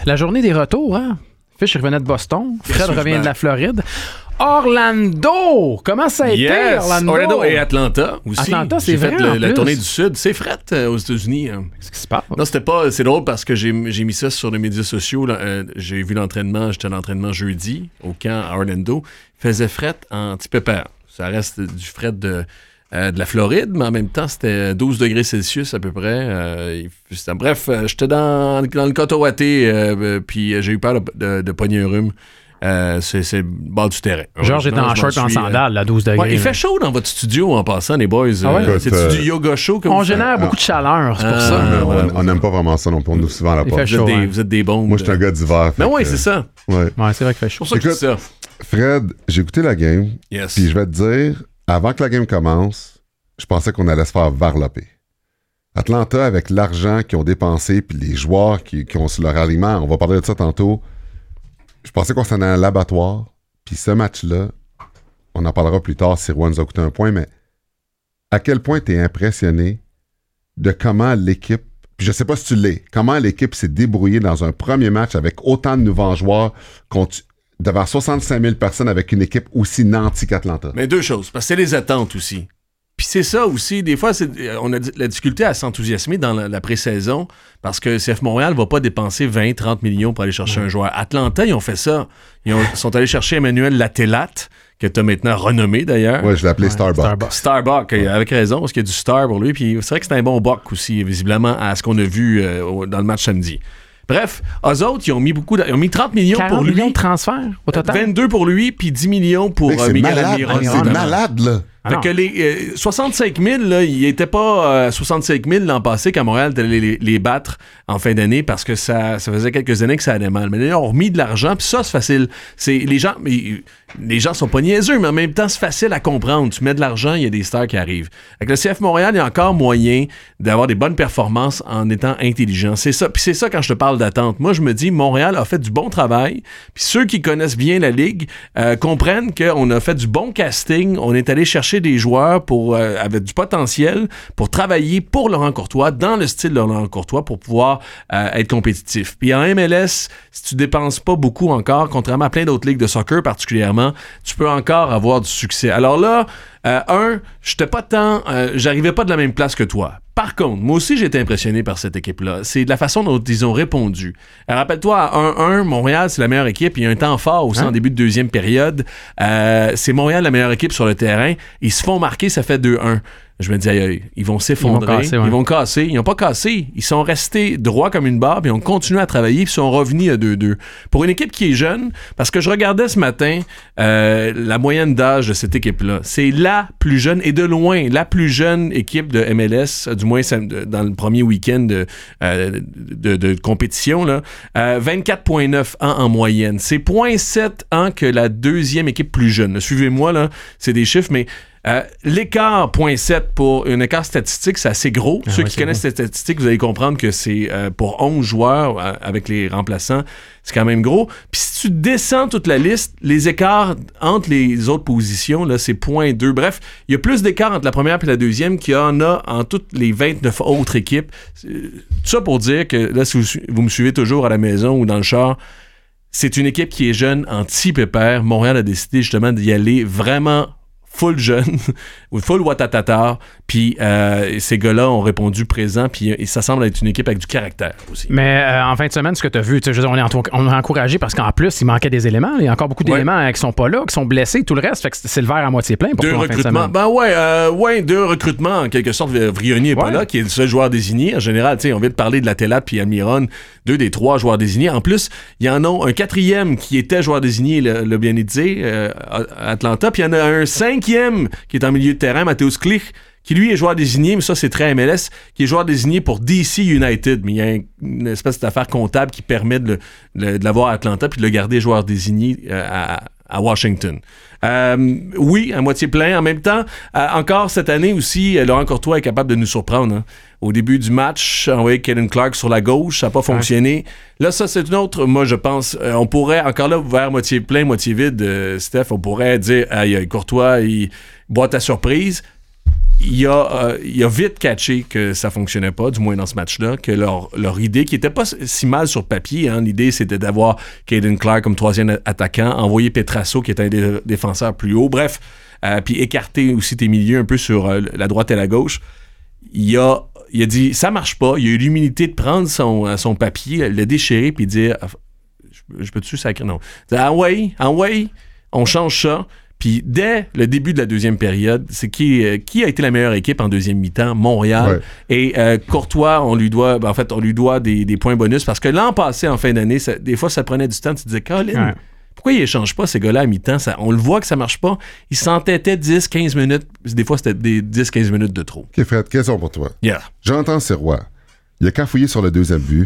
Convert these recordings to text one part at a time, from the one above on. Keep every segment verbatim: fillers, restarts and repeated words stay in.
La journée des retours, hein? Fish revenait de Boston. Fred revient de la Floride. Orlando! Comment ça a yes. été, Orlando? Orlando et Atlanta aussi. Atlanta, c'est j'ai vrai, fait le, en la plus. tournée du Sud. C'est fret euh, aux États-Unis. Hein. Qu'est-ce qui se passe? Non, c'était pas... C'est drôle parce que j'ai, j'ai mis ça sur les médias sociaux. Là. Euh, j'ai vu l'entraînement. J'étais à l'entraînement jeudi au camp à Orlando. Il faisait fret en petit pépère. Ça reste du fret de... Euh, de la Floride, mais en même temps, c'était douze degrés Celsius à peu près. Euh, c'était, bref, euh, j'étais dans, dans le Cotawaté, euh, puis j'ai eu peur de, de, de pogner un rhume. Euh, c'est, c'est le bord du terrain. Georges est en short en sandales, à douze degrés. Ouais, il fait chaud dans votre studio en passant, les boys. Ah ouais? Euh, c'est-tu euh, du yoga chaud que On vous génère faites? beaucoup de chaleur, c'est pour Ah, ça. ouais, on n'aime pas vraiment ça non plus. On nous souvent à la Il porte. fait Vous êtes, chaud, des, hein. vous êtes des bombes. Moi, je suis un gars d'hiver. Ben fait oui, que- c'est ça. Ouais. Ouais, c'est vrai qu'il fait chaud. C'est pour ça que je dis ça. Fred, j'ai écouté la game, Yes. puis je vais te dire, avant que la game commence, je pensais qu'on allait se faire varloper. Atlanta, avec l'argent qu'ils ont dépensé, puis les joueurs qui, qui ont sur leur aliment, on va parler de ça tantôt, je pensais qu'on s'en allait à l'abattoir, puis ce match-là, on en parlera plus tard si Rouen nous a coûté un point, mais à quel point tu es impressionné de comment l'équipe, puis je sais pas si tu l'es, comment l'équipe s'est débrouillée dans un premier match avec autant de nouveaux joueurs contre, devant soixante-cinq mille personnes avec une équipe aussi nantie qu'Atlanta. Mais deux choses, parce que c'est les attentes aussi. Puis c'est ça aussi, des fois, c'est, on a d- la difficulté à s'enthousiasmer dans la, la pré-saison parce que C F Montréal va pas dépenser vingt à trente millions pour aller chercher un joueur. Atlanta, ils ont fait ça. Ils ont- sont allés chercher Emmanuel Latelat, que tu as maintenant renommé d'ailleurs. Ouais, je l'ai appelé Ouais, Starbucks. Starbucks. Starbuck, euh, avec raison, parce qu'il y a du star pour lui. Puis c'est vrai que c'est un bon buck aussi, visiblement, à ce qu'on a vu euh, au- dans le match samedi. Bref, eux autres, ils ont mis beaucoup, de- ils ont mis trente millions pour quarante lui. millions de transferts au total. vingt-deux pour lui, puis dix millions pour Mec, euh, c'est Miguel malade, Almiron. c'est évidemment. malade, là. Ah Fait non. que les euh, soixante-cinq mille, là, il était pas euh, soixante-cinq mille l'an passé qu'à Montréal t'allais les, les battre en fin d'année parce que ça, ça faisait quelques années que ça allait mal. Mais là, ils ont remis de l'argent, puis ça, c'est facile. C'est, les gens mais, les gens sont pas niaiseux, mais en même temps, c'est facile à comprendre. Tu mets de l'argent, il y a des stars qui arrivent. Avec le C F Montréal, il y a encore moyen d'avoir des bonnes performances en étant intelligent. C'est ça. Puis c'est ça quand je te parle d'attente. Moi, je me dis, Montréal a fait du bon travail. Puis ceux qui connaissent bien la Ligue euh, comprennent qu'on a fait du bon casting. On est allé chercher des joueurs pour, euh, avec du potentiel pour travailler pour Laurent Courtois, dans le style de Laurent Courtois, pour pouvoir euh, être compétitif. Puis en M L S, si tu dépenses pas beaucoup encore, contrairement à plein d'autres ligues de soccer particulièrement, tu peux encore avoir du succès. Alors là, euh, un, j'étais pas tant, euh, j'arrivais pas de la même place que toi. Par contre, moi aussi, j'ai été impressionné par cette équipe-là. C'est de la façon dont ils ont répondu. Alors, rappelle-toi, à un un, Montréal, c'est la meilleure équipe. Il y a un temps fort aussi Hein? en début de deuxième période. Euh, c'est Montréal la meilleure équipe sur le terrain. Ils se font marquer, ça fait deux un. Je me dis, aïe, aïe, ils vont s'effondrer. Ils vont casser, ouais. Ils vont casser. Ils n'ont pas cassé. Ils sont restés droits comme une barre, puis ils ont continué à travailler, puis ils sont revenus à deux deux. Pour une équipe qui est jeune, parce que je regardais ce matin euh, la moyenne d'âge de cette équipe-là, c'est la plus jeune, et de loin, la plus jeune équipe de M L S, du moins dans le premier week-end de, euh, de, de compétition, là. Euh, vingt-quatre virgule neuf ans en moyenne. C'est zéro virgule sept ans que la deuxième équipe plus jeune. Suivez-moi, là, c'est des chiffres, mais Euh, l'écart zéro virgule sept pour un écart statistique, c'est assez gros. Ah Ceux ouais, qui c'est connaissent gros. cette statistique, vous allez comprendre que c'est euh, pour onze joueurs euh, avec les remplaçants, c'est quand même gros. Puis si tu descends toute la liste, les écarts entre les autres positions, là, c'est zéro virgule deux. Bref, il y a plus d'écart entre la première et la deuxième qu'il y en a en toutes les vingt-neuf autres équipes. C'est- Tout ça pour dire que là, si vous, su- vous me suivez toujours à la maison ou dans le char, c'est une équipe qui est jeune, anti-pépère. Montréal a décidé justement d'y aller vraiment full jeune, ou full Watatata, puis euh, ces gars-là ont répondu présent, puis et ça semble être une équipe avec du caractère aussi. Mais euh, en fin de semaine, ce que tu as vu, tu sais, je veux dire, on est, entour- on est encouragé parce qu'en plus, il manquait des éléments. Il y a encore beaucoup Ouais. d'éléments euh, qui sont pas là, qui sont blessés, tout le reste. Fait que c'est le verre à moitié plein pour Deux toi en fin de recrutements. semaine. Ben ouais, euh, ouais, deux recrutements en quelque sorte. Vrioni est pas Ouais. là, qui est le seul joueur désigné. En général, tu sais, on vient de parler de la Télate puis Almiron, deux des trois joueurs désignés. En plus, il y en a un quatrième qui était joueur désigné, le, le bien dit, euh, à Atlanta, puis il y en a un cinquième qui est en milieu de terrain, Mateusz Klich, qui lui est joueur désigné, mais ça c'est très M L S, qui est joueur désigné pour D C United. Mais il y a un- une espèce d'affaire comptable qui permet de, le- le- de l'avoir à Atlanta puis de le garder joueur désigné euh, à, à Washington. Euh, oui, à moitié plein. En même temps, euh, encore cette année aussi, euh, Laurent Courtois est capable de nous surprendre. Hein. Au début du match, envoyer Kaden Clark sur la gauche, ça n'a pas fonctionné. Là, ça, c'est une autre. Moi, je pense, euh, on pourrait, encore là, vers moitié plein, moitié vide, euh, Steph, on pourrait dire, aïe, aïe, Courtois, il boîte à surprise. il a, euh, il a vite catché que ça fonctionnait pas, du moins dans ce match-là, que leur, leur idée, qui était pas si mal sur papier, hein, l'idée c'était d'avoir Caden Clark comme troisième attaquant, envoyer Petrasso qui était un des défenseurs plus haut, bref, euh, puis écarter aussi tes milieux un peu sur euh, la droite et la gauche. Il a, il a dit, ça marche pas, il a eu l'humilité de prendre son, son papier, le déchirer, puis dire, je, je peux-tu sacrer? Non. Ah ouais, ah ouais, on change ça. Puis dès le début de la deuxième période, c'est qui, euh, qui a été la meilleure équipe en deuxième mi-temps? Montréal. Ouais. Et euh, Courtois, on lui doit, ben, en fait, on lui doit des, des points bonus parce que l'an passé, en fin d'année, ça, des fois, ça prenait du temps. Tu te disais, Colin, ouais. pourquoi ils échangent pas ces gars-là à mi-temps? Ça, on le voit que ça marche pas. Ils s'entêtaient dix quinze minutes. Des fois, c'était des dix quinze minutes de trop. OK, Fred, question pour toi. Yeah. Jonathan Sirois, il a cafouillé sur le deuxième but.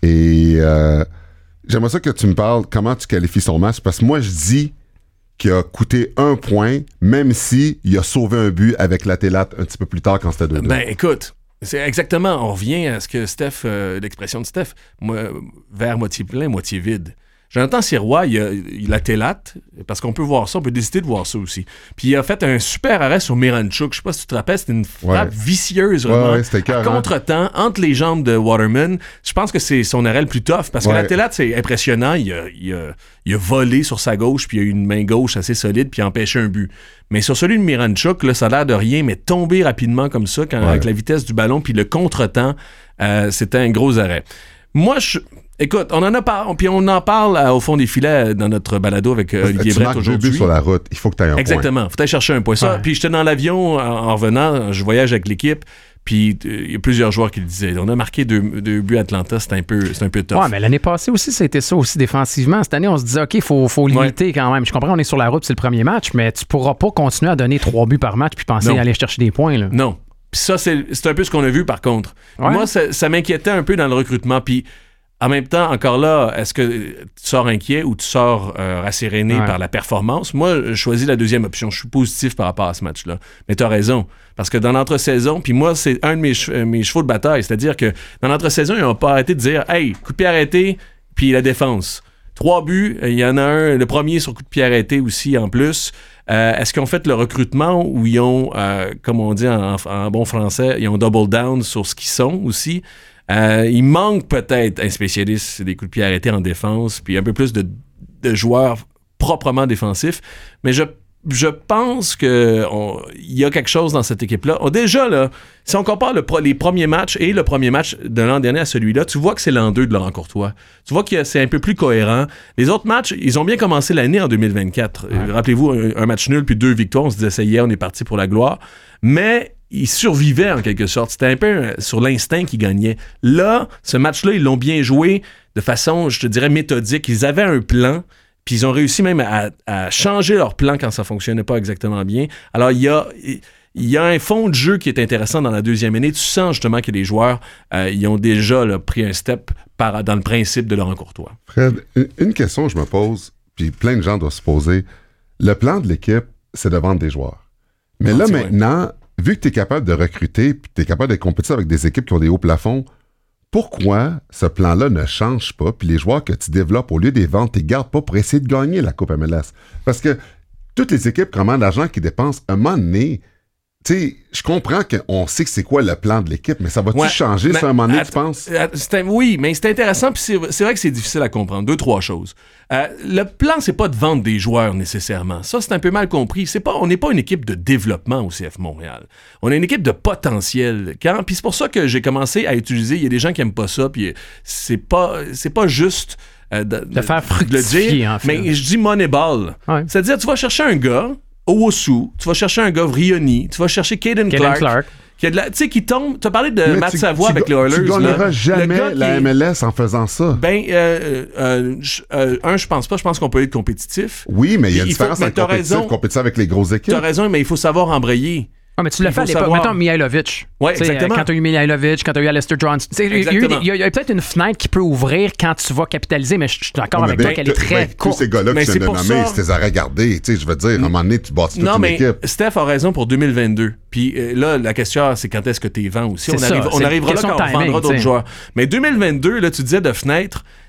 Et euh, j'aimerais ça que tu me parles comment tu qualifies son match. Parce que moi, je dis qui a coûté un point, même si il a sauvé un but avec la Télate un petit peu plus tard quand c'était deux deux. Ben, écoute, c'est exactement, on revient à ce que Steph, euh, l'expression de Steph, moi, verre moitié plein, moitié vide. Jonathan Sirois, il a, il a télate, parce qu'on peut voir ça, on peut décider de voir ça aussi. Puis il a fait un super arrêt sur Miranchuk. Je sais pas si tu te rappelles, c'était une frappe ouais. vicieuse, vraiment. Ouais, ouais, c'était à contre-temps, entre les jambes de Waterman. Je pense que c'est son arrêt le plus tough, parce que ouais. la télate, c'est impressionnant. Il a, il, a, il a volé sur sa gauche, puis il a eu une main gauche assez solide, puis il a empêché un but. Mais sur celui de Miranchuk, là, ça a l'air de rien, mais tomber rapidement comme ça, quand, ouais. avec la vitesse du ballon, puis le contre-temps, euh, c'était un gros arrêt. Moi, je... Écoute, on en a parlé, puis on en parle euh, au fond des filets dans notre balado avec euh, Olivier Brett aujourd'hui. Tu marques deux buts sur la route, il faut que tu aies un Exactement, point. Exactement, faut aller chercher un point. Ça, ouais. Puis j'étais dans l'avion en, en revenant, je voyage avec l'équipe, puis il euh, y a plusieurs joueurs qui le disaient. On a marqué deux, deux buts à Atlanta, c'est un peu, c'est un peu tough. Ouais, mais l'année passée aussi, c'était ça aussi défensivement. Cette année, on se disait, OK, il faut, faut limiter ouais. quand même. Je comprends, on est sur la route, c'est le premier match, mais tu pourras pas continuer à donner trois buts par match puis penser non. à aller chercher des points. Là. Non. Puis ça, c'est, c'est un peu ce qu'on a vu par contre. Ouais. Moi, ça, ça m'inquiétait un peu dans le recrutement, puis en même temps, encore là, est-ce que tu sors inquiet ou tu sors euh, rasséréné ouais. par la performance? Moi, je choisis la deuxième option. Je suis positif par rapport à ce match-là. Mais tu as raison. Parce que dans l'entre-saison, puis moi, c'est un de mes, che- mes chevaux de bataille. C'est-à-dire que dans l'entre-saison, ils n'ont pas arrêté de dire « Hey, coup de pied arrêté, puis la défense. » Trois buts, il y en a un, le premier sur coup de pied arrêté aussi en plus. Euh, est-ce qu'ils ont fait le recrutement ou ils ont, euh, comme on dit en, en bon français, ils ont double down sur ce qu'ils sont aussi? Euh, il manque peut-être un spécialiste des coups de pied arrêtés en défense, puis un peu plus de, de joueurs proprement défensifs. Mais je, je pense qu'il y a quelque chose dans cette équipe-là. On, déjà, là, si on compare le, les premiers matchs et le premier match de l'an dernier à celui-là, tu vois que c'est l'an deux de Laurent Courtois. Tu vois que c'est un peu plus cohérent. Les autres matchs, ils ont bien commencé l'année en deux mille vingt-quatre. Ouais. Rappelez-vous, un, un match nul puis deux victoires. On se disait, ça y est, on est parti pour la gloire. Mais ils survivaient en quelque sorte. C'était un peu sur l'instinct qu'ils gagnaient. Là, ce match-là, ils l'ont bien joué de façon, je te dirais, méthodique. Ils avaient un plan, puis ils ont réussi même à, à changer leur plan quand ça fonctionnait pas exactement bien. Alors, il y a... Il y a un fond de jeu qui est intéressant dans la deuxième année. Tu sens justement que les joueurs euh, ils ont déjà là, pris un step par, dans le principe de Laurent Courtois. Fred, une question que je me pose, puis plein de gens doivent se poser. Le plan de l'équipe, c'est de vendre des joueurs. Mais non, là, maintenant, vrai. vu que tu es capable de recruter, puis tu es capable de compétir avec des équipes qui ont des hauts plafonds, pourquoi ce plan-là ne change pas, puis les joueurs que tu développes, au lieu des ventes, tu les gardes pas pour essayer de gagner la Coupe M L S? Parce que toutes les équipes, comment d'argent qu'ils dépensent, un moment donné, tu sais, je comprends qu'on sait que c'est quoi le plan de l'équipe, mais ça va-tu ouais, changer, ça, à un moment donné, tu penses? Un, oui, mais c'est intéressant, puis c'est, c'est vrai que c'est difficile à comprendre. Deux, trois choses. Euh, le plan, c'est pas de vendre des joueurs, nécessairement. Ça, c'est un peu mal compris. C'est pas, on n'est pas une équipe de développement au C F Montréal. On est une équipe de potentiel. Quand, puis c'est pour ça que j'ai commencé à utiliser, il y a des gens qui aiment pas ça, puis c'est pas, c'est pas juste... Euh, de, de faire fructifier, de le dire, en fait. Mais je dis Moneyball. Ouais. C'est-à-dire, tu vas chercher un gars... Owosu, tu vas chercher un gars Vrioni, tu vas chercher Caden Clark, Clark, qui a de la, tu sais, qui tombe. Tu as parlé de mais Matt tu, Savoie tu, avec tu, les Oilers. Tu gagneras là. jamais la M L S en faisant ça. Ben, euh, euh, euh, un, je pense pas. Je pense qu'on peut être compétitif. Oui, mais il y a une différence entre compétitif, compétitif avec les grosses équipes. Tu as raison, mais il faut savoir embrayer. Ah, mais tu l'as fait à l'époque. Savoir... Mettons Mihailovic. Oui, exactement. Quand tu as eu Mihailovic, quand tu as eu Alistair Johnson. Il y, il y, y a peut-être une fenêtre qui peut ouvrir quand tu vas capitaliser, mais je suis d'accord oui, avec toi qu'elle est très courte. Tous ces gars-là que tu viens de nommer, c'est tes arrêts gardés. Je veux dire, à un moment donné, tu bâtis toute non, une mais équipe. Steph a raison pour deux mille vingt-deux. Puis euh, là, la question, c'est quand est-ce que tu es vends aussi. On, ça, arrive, on arrivera là quand on vendra d'autres joueurs. Mais deux mille vingt-deux, là, tu disais de fenêtre.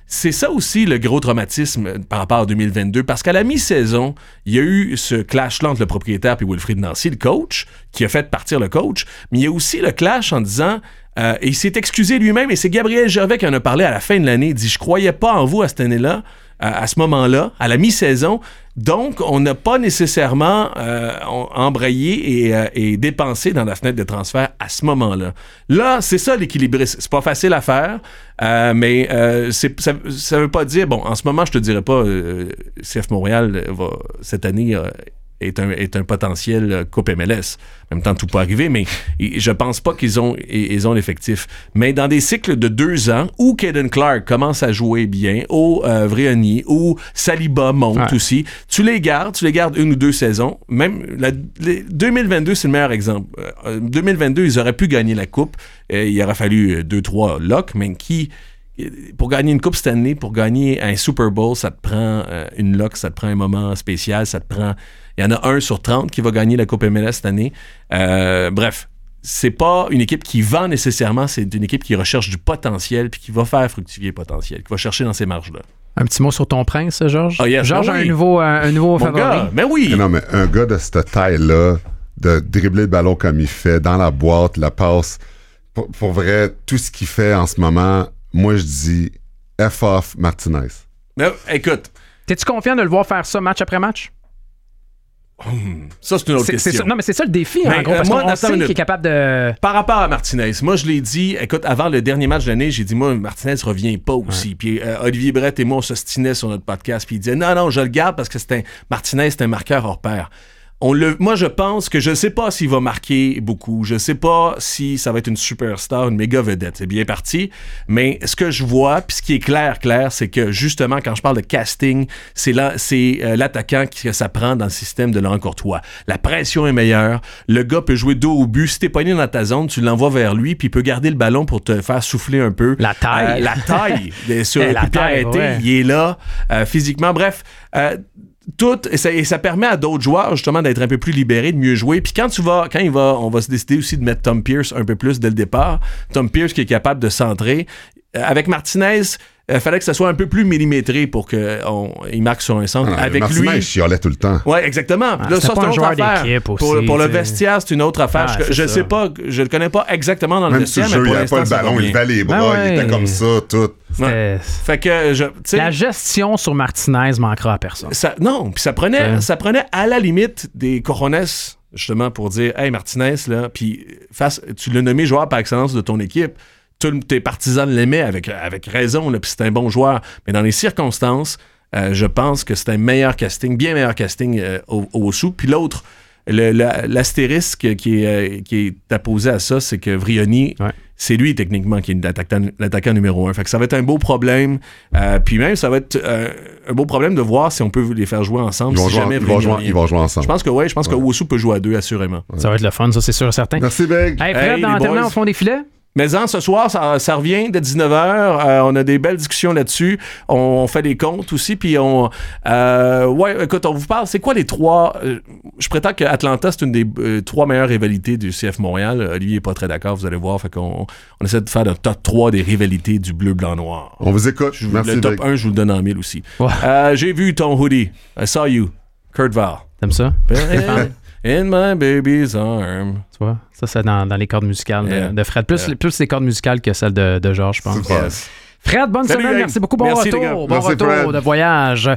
c'est ça aussi le gros traumatisme par rapport à deux mille vingt-deux, parce qu'à la mi-saison, il y a eu ce clash-là entre le propriétaire et Wilfried Nancy, le coach, qui a fait partir le coach, mais il y a aussi le clash en disant, euh, et il s'est excusé lui-même, et c'est Gabriel Gervais qui en a parlé à la fin de l'année, il dit « Je croyais pas en vous à cette année-là, à, à ce moment-là, à la mi-saison, donc on n'a pas nécessairement euh, embrayé et, euh, et dépensé dans la fenêtre de transfert à ce moment-là. » Là, c'est ça l'équilibrisme. C'est pas facile à faire, euh, mais euh, c'est, ça, ça veut pas dire, bon, en ce moment, je te dirais pas, euh, C F Montréal va, cette année, euh, est un, est un potentiel Coupe M L S. En même temps, tout peut arriver, mais je pense pas qu'ils ont, ils ont l'effectif. Mais dans des cycles de deux ans, où Caden Clark commence à jouer bien, où euh, Vrioni, où Saliba monte ouais. aussi, tu les gardes, tu les gardes une ou deux saisons. Même la, les, deux mille vingt-deux, c'est le meilleur exemple. Euh, deux mille vingt-deux, ils auraient pu gagner la Coupe. Euh, il aurait fallu deux, trois locks, mais qui... Pour gagner une Coupe Stanley, pour gagner un Super Bowl, ça te prend euh, une lock, ça te prend un moment spécial, ça te prend... Il y en a un sur trente qui va gagner la Coupe M L S cette année. Euh, bref, c'est pas une équipe qui vend nécessairement, c'est une équipe qui recherche du potentiel puis qui va faire fructifier le potentiel, qui va chercher dans ces marges-là. Un petit mot sur ton prince, Georges? Oh yes, Georges ben a oui. un nouveau, un, un nouveau Mon favori. gars, ben oui! Non, mais un gars de cette taille-là, de dribbler le ballon comme il fait, dans la boîte, la passe, pour, pour vrai, tout ce qu'il fait en ce moment, moi je dis F off Martinez. Mais, écoute. T'es-tu confiant de le voir faire ça match après match? Hum, ça, c'est une autre c'est, question. c'est ça, non, mais c'est ça le défi, mais, en gros, euh, parce moi, qu'on sait une... qu'il est capable de... Par rapport à Martinez, moi, je l'ai dit, écoute, avant le dernier match de l'année, j'ai dit, moi, Martinez revient pas aussi. Ouais. Puis euh, Olivier Brett et moi, on s'ostinait sur notre podcast, puis il disait, non, non, je le garde parce que c'est un... Martinez, c'est un marqueur hors pair. On le, moi, je pense que je sais pas s'il va marquer beaucoup. Je sais pas si ça va être une superstar, une méga vedette. C'est bien parti. Mais ce que je vois, puis ce qui est clair, clair, c'est que justement, quand je parle de casting, c'est là, c'est euh, l'attaquant que ça prend dans le système de Laurent Courtois. La pression est meilleure. Le gars peut jouer dos au but. Si t'es pogné dans ta zone, tu l'envoies vers lui, puis il peut garder le ballon pour te faire souffler un peu. La taille. Euh, la taille. sur le la coup de pied arrêté, ouais. il est là, euh, physiquement. Bref, euh, tout, et ça, et ça permet à d'autres joueurs justement d'être un peu plus libérés, de mieux jouer. Puis quand tu vas, quand il va, on va se décider aussi de mettre Tom Pierce un peu plus dès le départ. Tom Pierce qui est capable de centrer. Euh, avec Martinez, il euh, fallait que ça soit un peu plus millimétré pour qu'il marque sur un centre. Ah, avec Martinez, lui, il chialait tout le temps. Oui, exactement. Ah, là, ça, c'est un une autre affaire. Aussi, pour, pour le t'sais. vestiaire, c'est une autre affaire. Ah, je je ça. sais pas, je le connais pas exactement dans Même le vestiaire, si le mais jeu, pour il n'avait pas le ballon, il levait les bras, ben ouais. il était comme ça, tout. Ouais. Fait que, je, la gestion sur Martinez manquera à personne. Ça, non, puis ça prenait, ouais. ça prenait à la limite des cojones, justement, pour dire, hey, Martinez, là, puis face, tu l'as nommé joueur par excellence de ton équipe. Tous tes partisans l'aimaient avec, avec raison, puis c'est un bon joueur. Mais dans les circonstances, euh, je pense que c'est un meilleur casting, bien meilleur casting euh, au, au sous. Puis l'autre, le, la, l'astérisque qui est, euh, qui est apposé à ça, c'est que Vrioni, ouais. c'est lui techniquement qui est l'attaquant, l'attaquant numéro un. Fait que ça va être un beau problème. Euh, puis même, ça va être euh, un beau problème de voir si on peut les faire jouer ensemble. Ils vont, si jouer, jamais ils vont, jouer, ils vont jouer ensemble. Je pense que oui, je pense ouais. que Owusu peut jouer à deux, assurément. Ouais. Ça va être le fun, ça, c'est sûr et certain. Merci, Big. Hey, Fred, hey, dans terminant au fond des filets? Mais en, ce soir, ça, ça revient dès dix-neuf heures. Euh, on a des belles discussions là-dessus. On, on fait des comptes aussi. Puis on... Euh, ouais, écoute, on vous parle. C'est quoi les trois... Euh, je prétends qu'Atlanta, c'est une des euh, trois meilleures rivalités du C F Montréal. Olivier n'est pas très d'accord, vous allez voir. Fait qu'on on essaie de faire le top trois des rivalités du bleu, blanc, noir. On vous écoute. Je, Merci, le top Big. un, je vous le donne en mille aussi. Ouais. Euh, j'ai vu ton hoodie. I saw you. Kurt Val. T'aimes ça? In my baby's arm. Tu vois, ça, c'est dans, dans les cordes musicales yeah. de, de Fred. Plus, yeah. plus les cordes musicales que celles de, de Georges, je pense. Super. Yes. Fred, bonne Salut, semaine. gang. Merci beaucoup. Bon Merci, retour. Bon Merci, retour Fred. de voyage.